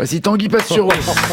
Voici Tanguy Pastureau.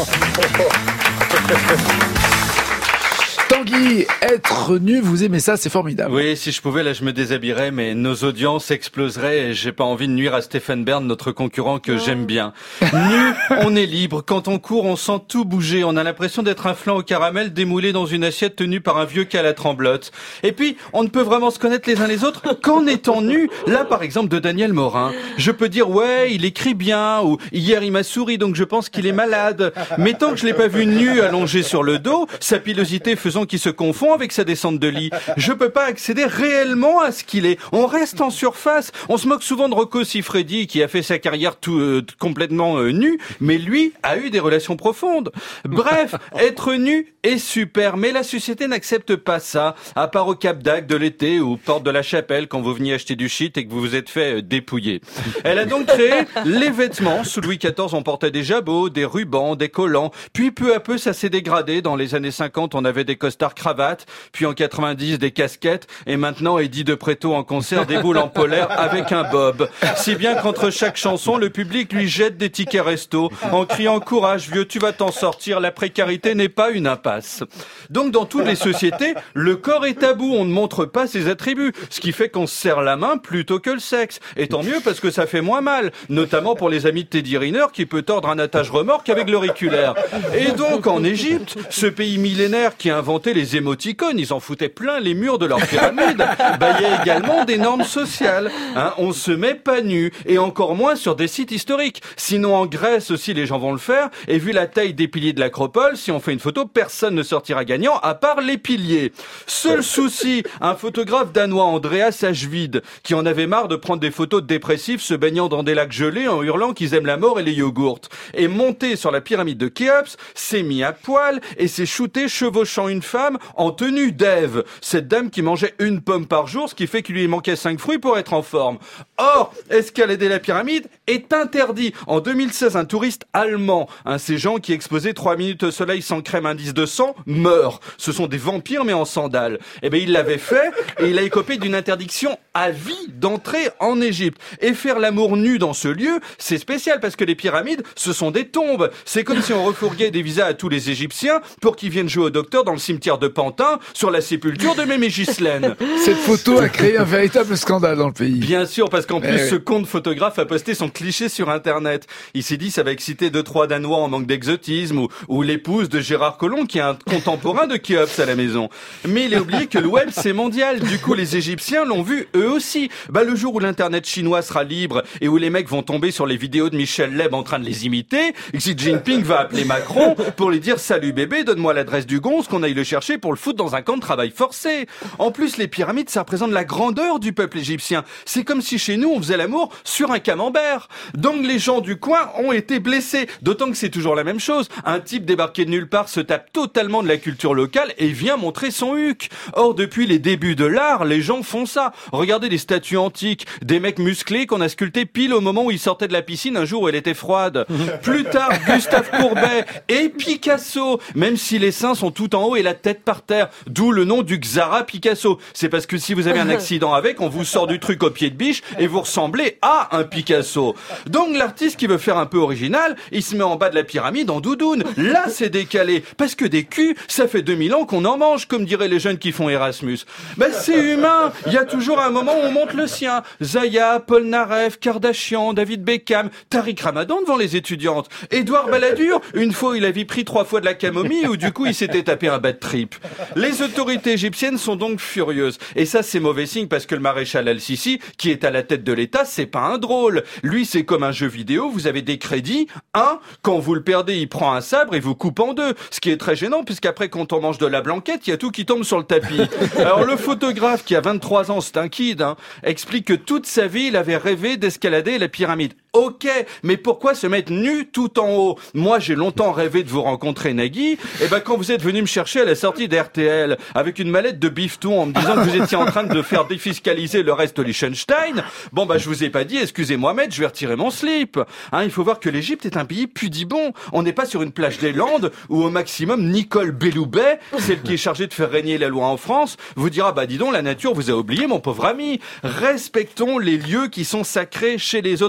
Tanguy, être nu, vous aimez ça, c'est formidable. Oui, si je pouvais, là, je me déshabillerais, mais nos audiences exploseraient et j'ai pas envie de nuire à Stéphane Bern, notre concurrent que j'aime bien. Nu, on est libre. Quand on court, on sent tout bouger. On a l'impression d'être un flan au caramel démoulé dans une assiette tenue par un vieux cas à la tremblote. Et puis, on ne peut vraiment se connaître les uns les autres qu'en étant nu. Là, par exemple, de Daniel Morin. Je peux dire, ouais, il écrit bien, ou hier il m'a souri, donc je pense qu'il est malade. Mais tant que je l'ai pas vu nu, allongé sur le dos, sa pilosité faisant qui se confond avec sa descente de lit. Je peux pas accéder réellement à ce qu'il est. On reste en surface. On se moque souvent de Rocco Siffredi qui a fait sa carrière complètement nu, mais lui a eu des relations profondes. Bref, être nu est super, mais la société n'accepte pas ça, à part au Cap d'Agde de l'été ou porte de la Chapelle quand vous veniez acheter du shit et que vous vous êtes fait dépouiller. Elle a donc créé les vêtements. Sous Louis XIV, on portait des jabots, des rubans, des collants. Puis peu à peu, ça s'est dégradé. Dans les années 50, on avait des costards cravates, puis en 90 des casquettes, et maintenant Eddie de Pretto en concert déboule en polaire avec un bob. Si bien qu'entre chaque chanson, le public lui jette des tickets resto en criant courage vieux, tu vas t'en sortir, la précarité n'est pas une impasse. Donc dans toutes les sociétés, le corps est tabou, on ne montre pas ses attributs, ce qui fait qu'on se serre la main plutôt que le sexe. Et tant mieux parce que ça fait moins mal, notamment pour les amis de Teddy Riner qui peut tordre un attache remorque avec l'auriculaire. Et donc en Égypte, ce pays millénaire qui a inventé les émoticônes, ils en foutaient plein les murs de leur pyramide. Il y a également des normes sociales. On se met pas nu, et encore moins sur des sites historiques. Sinon en Grèce aussi les gens vont le faire, et vu la taille des piliers de l'Acropole, si on fait une photo, personne ne sortira gagnant à part les piliers. Seul souci, un photographe danois, Andreas Ashvid, qui en avait marre de prendre des photos de dépressifs se baignant dans des lacs gelés en hurlant qu'ils aiment la mort et les yogourts. Et monté sur la pyramide de Khéops, s'est mis à poil et s'est shooté chevauchant une femme en tenue d'Ève, cette dame qui mangeait une pomme par jour, ce qui fait qu'il lui manquait 5 fruits pour être en forme. Or, escalader la pyramide est interdit. En 2016, un touriste allemand, ces gens qui exposaient 3 minutes au soleil sans crème indice de sang, meurt. Ce sont des vampires mais en sandales. Il l'avait fait et il a écopé d'une interdiction à vie d'entrer en Égypte. Et faire l'amour nu dans ce lieu, c'est spécial parce que les pyramides, ce sont des tombes. C'est comme si on refourguait des visas à tous les Égyptiens pour qu'ils viennent jouer au docteur dans le cimetière de Pantin sur la sépulture de Mémé Ghislaine. Cette photo a créé un véritable scandale dans le pays. Bien sûr, parce qu'en plus, ce compte photographe a posté son cliché sur Internet. Il s'est dit, ça va exciter 2-3 Danois en manque d'exotisme ou l'épouse de Gérard Collomb qui est un contemporain de Khéops à la maison. Mais il a oublié que le web, c'est mondial. Du coup, les Égyptiens l'ont vu eux aussi. Le jour où l'internet chinois sera libre et où les mecs vont tomber sur les vidéos de Michel Leb en train de les imiter, Xi Jinping va appeler Macron pour lui dire « Salut bébé, donne-moi l'adresse du gonze qu'on aille le chercher pour le foutre dans un camp de travail forcé ». En plus, les pyramides, ça représente la grandeur du peuple égyptien. C'est comme si chez nous, on faisait l'amour sur un camembert. Donc les gens du coin ont été blessés. D'autant que c'est toujours la même chose. Un type débarqué de nulle part se tape totalement de la culture locale et vient montrer son huc. Or, depuis les débuts de l'art, les gens font ça. Regardez les statues antiques, des mecs musclés qu'on a sculptés pile au moment où ils sortaient de la piscine un jour où elle était froide. Plus tard, Gustave Courbet et Picasso, même si les seins sont tout en haut et la tête par terre. D'où le nom du Xara Picasso. C'est parce que si vous avez un accident avec, on vous sort du truc au pied de biche et vous ressemblez à un Picasso. Donc l'artiste qui veut faire un peu original, il se met en bas de la pyramide en doudoune. Là, c'est décalé. Parce que des culs, ça fait 2000 ans qu'on en mange, comme diraient les jeunes qui font Erasmus. C'est humain. Il y a toujours un moment où on monte le sien. Zaya, Paul Narev, Kardashian, David Beckham, Tariq Ramadan devant les étudiantes. Édouard Balladur, une fois il avait pris 3 fois de la camomille ou du coup il s'était tapé un bad trip. Les autorités égyptiennes sont donc furieuses. Et ça c'est mauvais signe parce que le maréchal Al-Sisi, qui est à la tête de l'État, c'est pas un drôle. Lui c'est comme un jeu vidéo, vous avez des crédits. Quand vous le perdez, il prend un sabre et vous coupe en deux. Ce qui est très gênant puisqu'après quand on mange de la blanquette, il y a tout qui tombe sur le tapis. Alors le photographe qui a 23 ans, c'est un kid, explique que toute sa vie il avait rêvé d'escalader la pyramide. Ok, mais pourquoi se mettre nu tout en haut? Moi, j'ai longtemps rêvé de vous rencontrer, Nagui. Quand vous êtes venu me chercher à la sortie d'RTL avec une mallette de bifton en me disant que vous étiez en train de faire défiscaliser le reste de Liechtenstein, je vous ai pas dit, excusez-moi, maître, je vais retirer mon slip. Il faut voir que l'Égypte est un pays pudibond. On n'est pas sur une plage des Landes où au maximum Nicole Belloubet, celle qui est chargée de faire régner la loi en France, vous dira, dis donc, la nature vous a oublié, mon pauvre ami. Respectons les lieux qui sont sacrés chez les autres. Et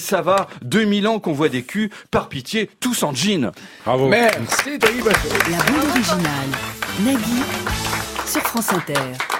ça va, 2000 ans qu'on voit des culs, par pitié, tous en jean. Bravo. Merci, Tanguy Bachot. La bande originale. Nagui sur France Inter.